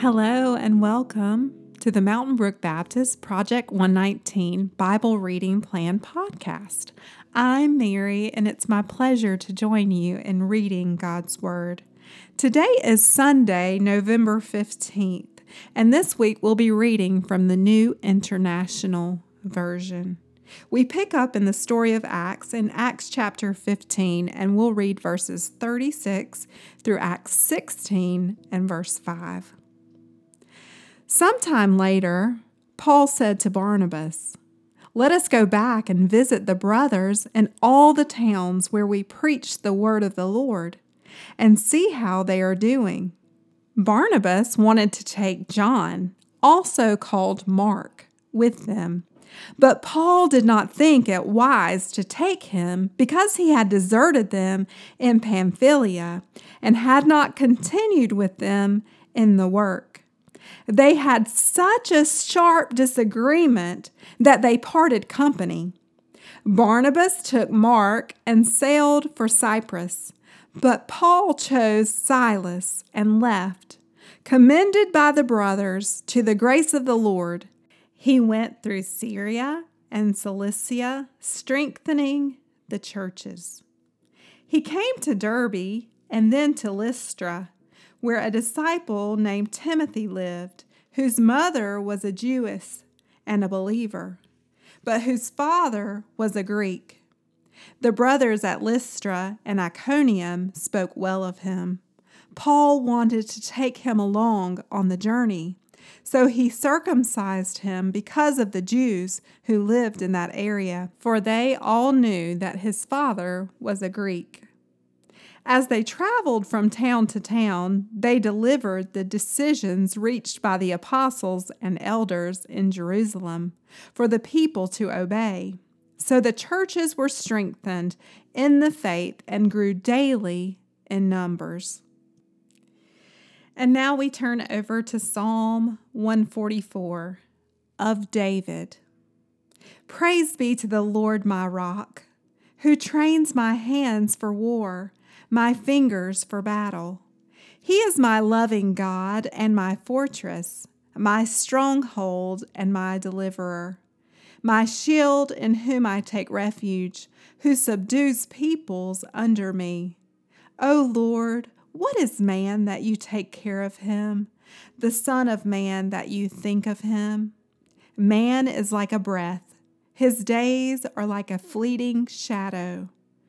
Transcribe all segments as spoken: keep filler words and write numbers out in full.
Hello and welcome to the Mountain Brook Baptist Project one nineteen Bible Reading Plan podcast. I'm Mary, and it's my pleasure to join you in reading God's Word. Today is Sunday, November fifteenth, and this week we'll be reading from the New International Version. We pick up in the story of Acts in Acts chapter fifteen, and we'll read verses thirty-six through Acts sixteen and verse five. Sometime later, Paul said to Barnabas, "Let us go back and visit the brothers in all the towns where we preach the word of the Lord, and see how they are doing." Barnabas wanted to take John, also called Mark, with them, but Paul did not think it wise to take him because he had deserted them in Pamphylia and had not continued with them in the work. They had such a sharp disagreement that they parted company. Barnabas took Mark and sailed for Cyprus, but Paul chose Silas and left. Commended by the brothers to the grace of the Lord, he went through Syria and Cilicia, strengthening the churches. He came to Derbe and then to Lystra, where a disciple named Timothy lived, whose mother was a Jewess and a believer, but whose father was a Greek. The brothers at Lystra and Iconium spoke well of him. Paul wanted to take him along on the journey, so he circumcised him because of the Jews who lived in that area, for they all knew that his father was a Greek. As they traveled from town to town, they delivered the decisions reached by the apostles and elders in Jerusalem for the people to obey. So the churches were strengthened in the faith and grew daily in numbers. And now we turn over to Psalm one forty-four of David. Praise be to the Lord my rock, who trains my hands for war, my fingers for battle. He is my loving God and my fortress, my stronghold and my deliverer, my shield in whom I take refuge, who subdues peoples under me. O Lord, what is man that you take care of him, the son of man that you think of him? Man is like a breath. His days are like a fleeting shadow.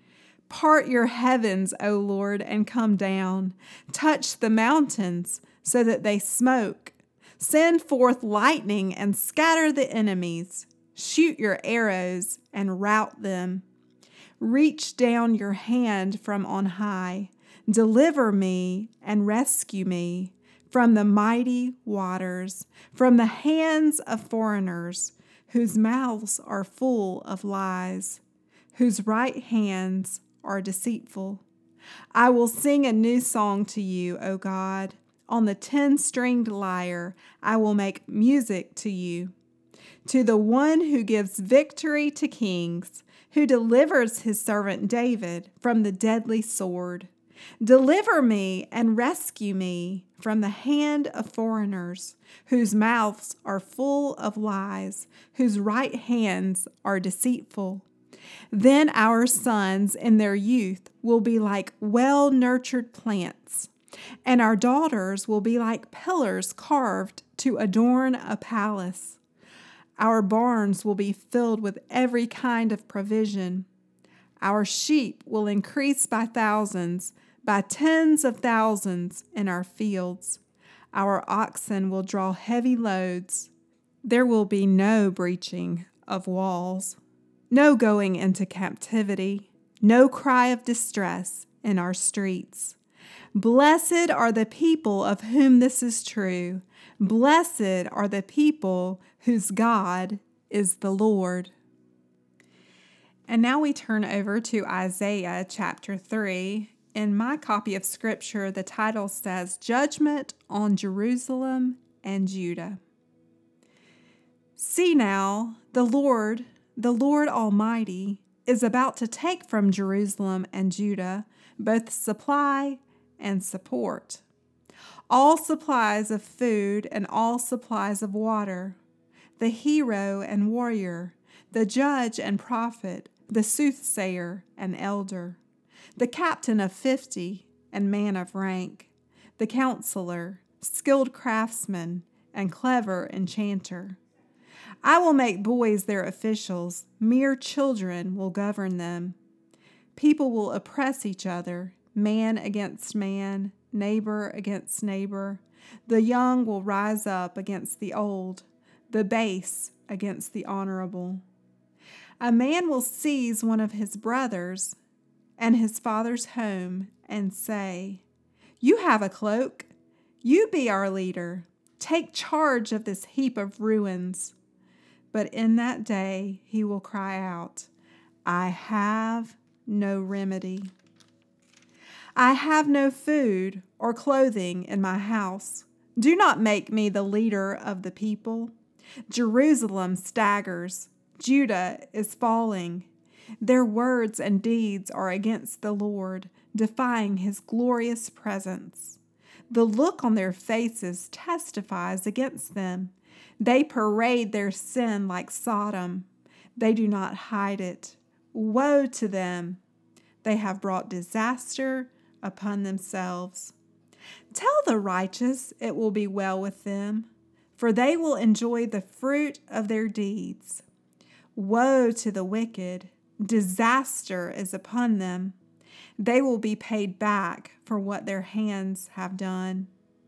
Part your heavens, O Lord, and come down. Touch the mountains so that they smoke. Send forth lightning and scatter the enemies. Shoot your arrows and rout them. Reach down your hand from on high. Deliver me and rescue me from the mighty waters, from the hands of foreigners, whose mouths are full of lies, whose right hands are deceitful. I will sing a new song to you, O God. On the ten-stringed lyre, I will make music to you. To the one who gives victory to kings, who delivers his servant David from the deadly sword. Deliver me and rescue me from the hand of foreigners, whose mouths are full of lies, whose right hands are deceitful. Then our sons in their youth will be like well-nurtured plants, and our daughters will be like pillars carved to adorn a palace. Our barns will be filled with every kind of provision. Our sheep will increase by thousands, by tens of thousands in our fields. Our oxen will draw heavy loads. There will be no breaching of walls, no going into captivity, no cry of distress in our streets. Blessed are the people of whom this is true. Blessed are the people whose God is the Lord. And now we turn over to Isaiah chapter three. In my copy of Scripture, the title says, Judgment on Jerusalem and Judah. See now, the Lord, the Lord Almighty, is about to take from Jerusalem and Judah both supply and support. all supplies of food and all supplies of water, the hero and warrior, the judge and prophet, the soothsayer and elder, the captain of fifty and man of rank, the counselor, skilled craftsman, and clever enchanter. I will make boys their officials, mere children will govern them. People will oppress each other, man against man, neighbor against neighbor. The young will rise up against the old, the base against the honorable. A man will seize one of his brothers and his father's home and say, "You have a cloak. You be our leader. Take charge of this heap of ruins." But in that day he will cry out, "I have no remedy. I have no food or clothing in my house. Do not make me the leader of the people." Jerusalem staggers. Judah is falling. Their words and deeds are against the Lord, defying his glorious presence. The look on their faces testifies against them. They parade their sin like Sodom. They do not hide it. Woe to them! They have brought disaster upon themselves. Tell the righteous it will be well with them, for they will enjoy the fruit of their deeds. Woe to the wicked! Disaster is upon them. They will be paid back for what their hands have done.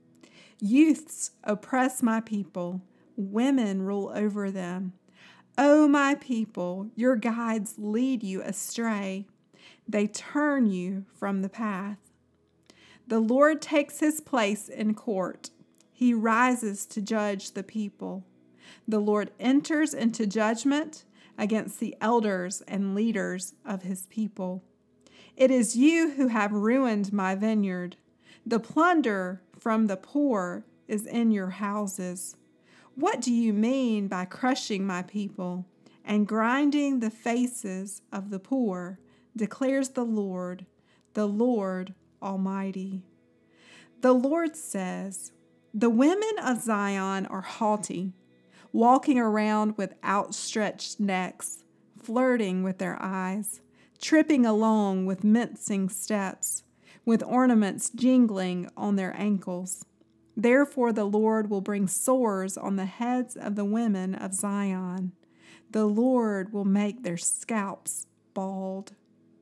Youths oppress my people. Women rule over them. O my people, your guides lead you astray. They turn you from the path. The Lord takes his place in court. He rises to judge the people. The Lord enters into judgment against the elders and leaders of his people. It is you who have ruined my vineyard. The plunder from the poor is in your houses. What do you mean by crushing my people and grinding the faces of the poor, declares the Lord, the Lord Almighty. The Lord says, "The women of Zion are haughty, walking around with outstretched necks, flirting with their eyes, tripping along with mincing steps, with ornaments jingling on their ankles. Therefore the Lord will bring sores on the heads of the women of Zion. The Lord will make their scalps bald.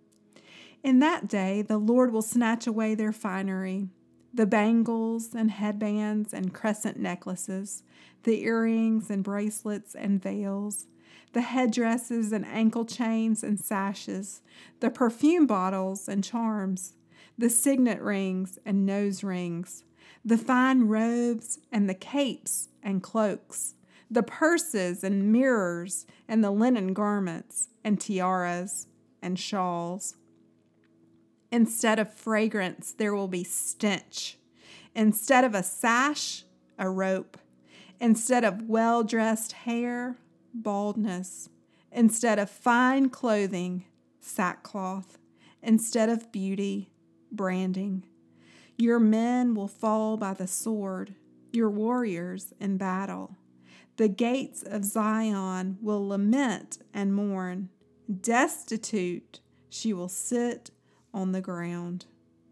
In that day the Lord will snatch away their finery, the bangles and headbands and crescent necklaces, the earrings and bracelets and veils, the headdresses and ankle chains and sashes, the perfume bottles and charms, the signet rings and nose rings, the fine robes and the capes and cloaks, the purses and mirrors and the linen garments and tiaras and shawls. Instead of fragrance, there will be stench. Instead of a sash, a rope. Instead of well-dressed hair, baldness. Instead of fine clothing, sackcloth. Instead of beauty, branding. Your men will fall by the sword, your warriors in battle. The gates of Zion will lament and mourn. Destitute, she will sit on the ground.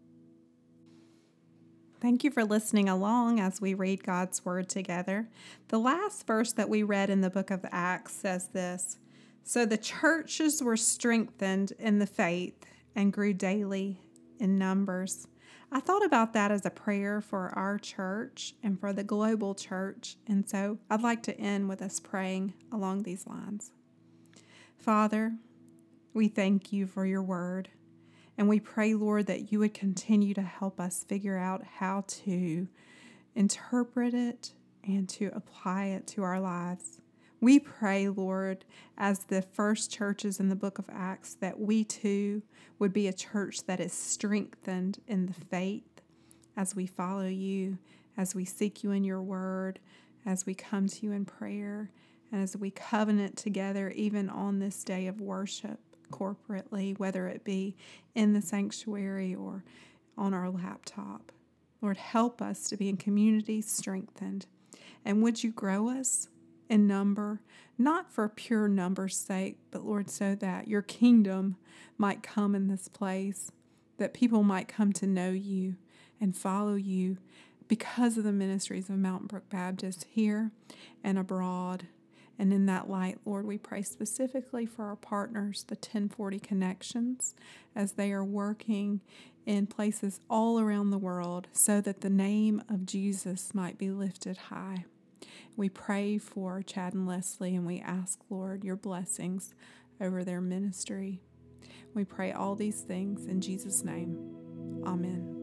Thank you for listening along as we read God's Word together. The last verse that we read in the book of Acts says this: "So the churches were strengthened in the faith and grew daily in numbers." I thought about that as a prayer for our church and for the global church, and so I'd like to end with us praying along these lines. Father, we thank you for your word. And we pray, Lord, that you would continue to help us figure out how to interpret it and to apply it to our lives. We pray, Lord, as the first churches in the book of Acts, that we too would be a church that is strengthened in the faith as we follow you, as we seek you in your word, as we come to you in prayer, and as we covenant together even on this day of worship corporately, whether it be in the sanctuary or on our laptop. Lord, help us to be in community strengthened. And would you grow us in number, not for pure number's sake, but Lord, so that your kingdom might come in this place, that people might come to know you and follow you because of the ministries of Mountain Brook Baptist here and abroad. And in that light, Lord, we pray specifically for our partners, the ten forty Connections, as they are working in places all around the world so that the name of Jesus might be lifted high. We pray for Chad and Leslie, and we ask, Lord, your blessings over their ministry. We pray all these things in Jesus' name. Amen.